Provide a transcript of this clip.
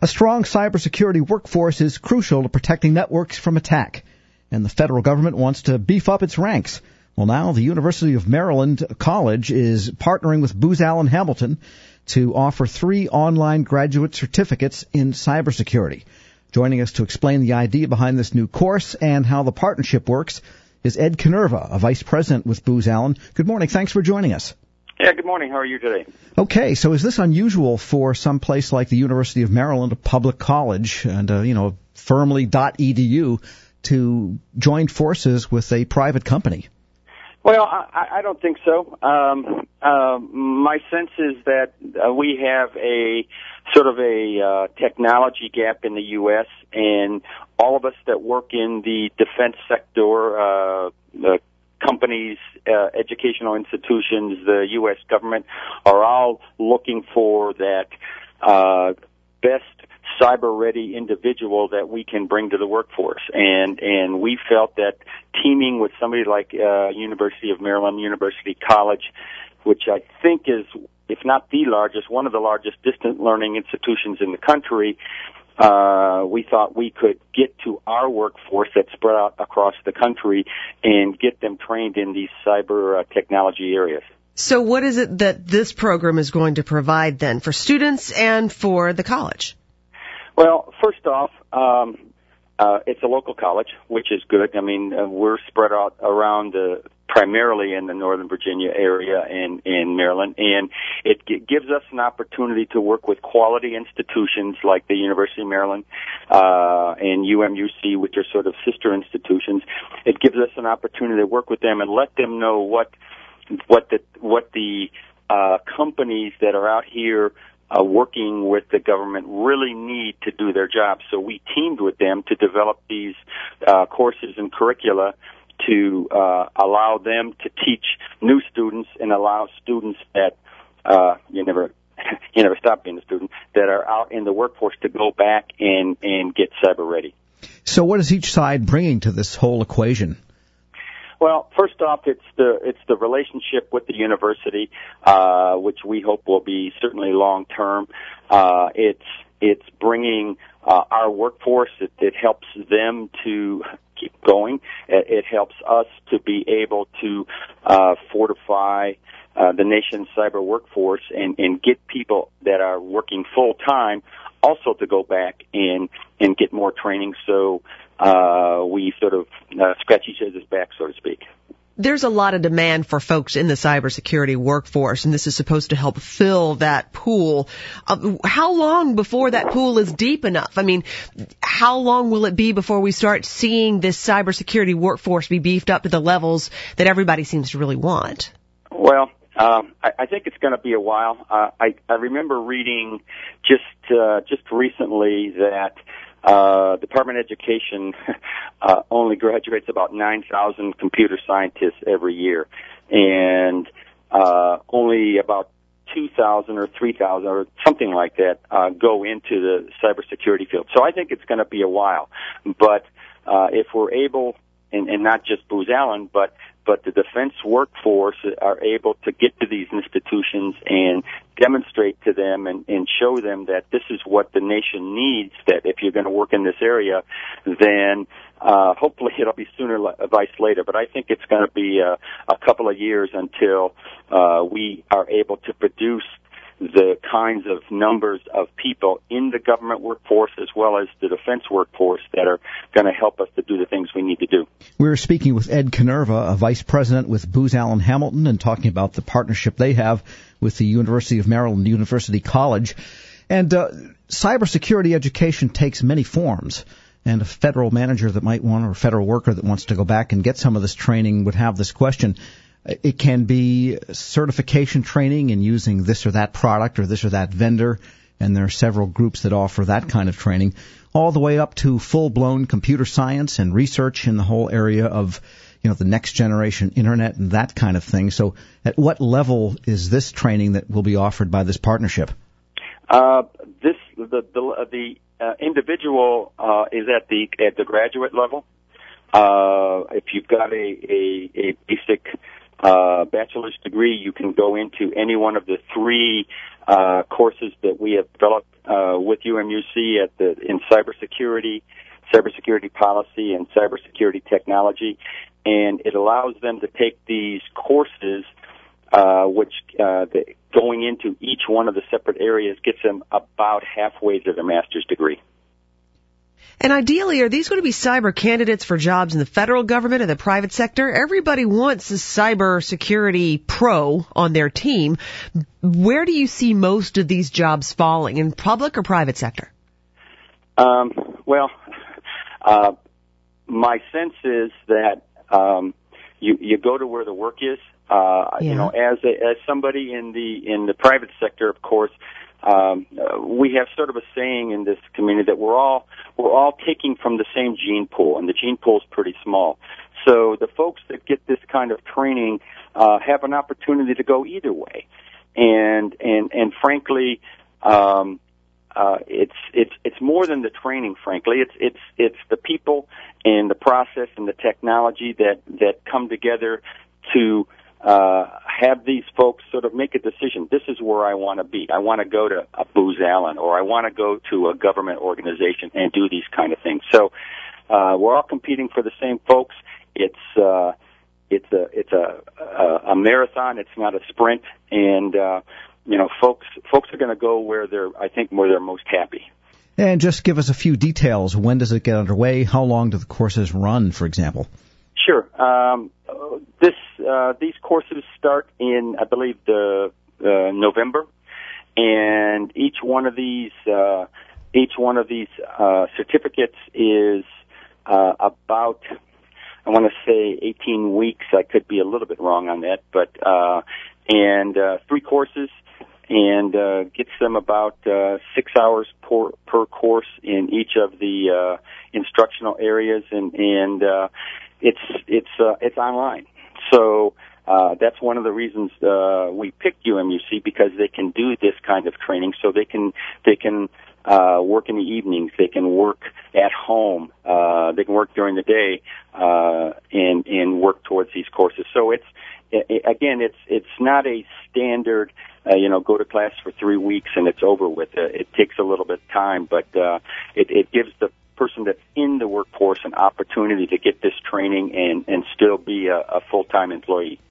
A strong cybersecurity workforce is crucial to protecting networks from attack, and the federal government wants to beef up its ranks. Well, now the University of Maryland College is partnering with Booz Allen Hamilton to offer 3 online graduate certificates in cybersecurity. Joining us to explain the idea behind this new course and how the partnership works is Ed Canerva, a vice president with Booz Allen. Good morning. Thanks for joining us. Yeah, good morning. How are you today? Okay, so is this unusual for some place like the University of Maryland, a public college, and firmly .edu, to join forces with a private company? Well, I don't think so. My sense is that we have a sort of a technology gap in the U.S., and all of us that work in the defense sector, the companies, educational institutions, the U.S. government, are all looking for that best cyber-ready individual that we can bring to the workforce. And we felt that teaming with somebody like University of Maryland, University College, which I think is, if not the largest, one of the largest distant learning institutions in the country, we thought we could get to our workforce that's spread out across the country and get them trained in these cyber technology areas. So what is it that this program is going to provide then for students and for the college? Well, first off, it's a local college, which is good. I mean, we're spread out around primarily in the Northern Virginia area and in Maryland, and it gives us an opportunity to work with quality institutions like the University of Maryland and UMUC, which are sort of sister institutions. It gives us an opportunity to work with them and let them know what the companies that are out here working with the government really need to do their job. So we teamed with them to develop these courses and curricula to allow them to teach new students and allow students that you never stop being a student, that are out in the workforce, to go back and get cyber ready. So what is each side bringing to this whole equation? Well, first off, it's the relationship with the university, which we hope will be certainly long term. It's bringing our workforce. It helps them to keep going. It helps us to be able to fortify the nation's cyber workforce and get people that are working full time also to go back and get more training. So we sort of scratch each other's back, so to speak. There's a lot of demand for folks in the cybersecurity workforce, and this is supposed to help fill that pool. How long before that pool is deep enough? I mean, how long will it be before we start seeing this cybersecurity workforce be beefed up to the levels that everybody seems to really want? Well, I think it's going to be a while. I remember reading just recently that Department of Education only graduates about 9,000 computer scientists every year, and only about 2,000 or 3,000 or something like that go into the cybersecurity field. So I think it's going to be a while. But if we're able, and not just Booz Allen, but the defense workforce are able to get to these institutions and demonstrate to them and show them that this is what the nation needs, that if you're going to work in this area, then hopefully it'll be sooner vice later. But I think it's going to be a couple of years until we are able to produce the kinds of numbers of people in the government workforce as well as the defense workforce that are going to help us to do the things we need to do. We're speaking with Ed Canerva, a vice president with Booz Allen Hamilton, and talking about the partnership they have with the University of Maryland University College. And cybersecurity education takes many forms. And a federal manager that might want, or a federal worker that wants to go back and get some of this training would have this question. It can be certification training in using this or that product or this or that vendor, and there are several groups that offer that kind of training, all the way up to full-blown computer science and research in the whole area of, the next generation internet and that kind of thing. So at what level is this training that will be offered by this partnership? The individual is at the graduate level. If you've got a basic bachelor's degree, you can go into any one of the three courses that we have developed with UMUC in cybersecurity policy, and cybersecurity technology, and it allows them to take these courses, which going into each one of the separate areas gets them about halfway to their master's degree. And ideally, are these going to be cyber candidates for jobs in the federal government or the private sector? Everybody wants a cybersecurity pro on their team. Where do you see most of these jobs falling, in public or private sector? My sense is that you go to where the work is. You know, as somebody in the private sector, of course, we have sort of a saying in this community that we're all taking from the same gene pool, and the gene pool is pretty small. So the folks that get this kind of training have an opportunity to go either way, and frankly, it's more than the training. Frankly, it's the people and the process and the technology that come together to have these folks sort of make a decision. This is where I want to be. I want to go to a Booz Allen, or I want to go to a government organization and do these kind of things. So we're all competing for the same folks. It's a marathon. It's not a sprint, and you know, folks are going to go where they're most happy. And just give us a few details. When does it get underway? How long do the courses run, for example? Sure. These courses start in, I believe, November, and each one of these certificates is about, I want to say 18 weeks. I could be a little bit wrong on that, but three courses, and gets them about 6 hours per course in each of the instructional areas, and it's online. So that's one of the reasons we picked UMUC, because they can do this kind of training. So they can work in the evenings, they can work at home, they can work during the day, and work towards these courses. So it's not a standard, go to class for 3 weeks and it's over with. It takes a little bit of time, but it gives the person that's in the workforce an opportunity to get this training and still be a full-time employee.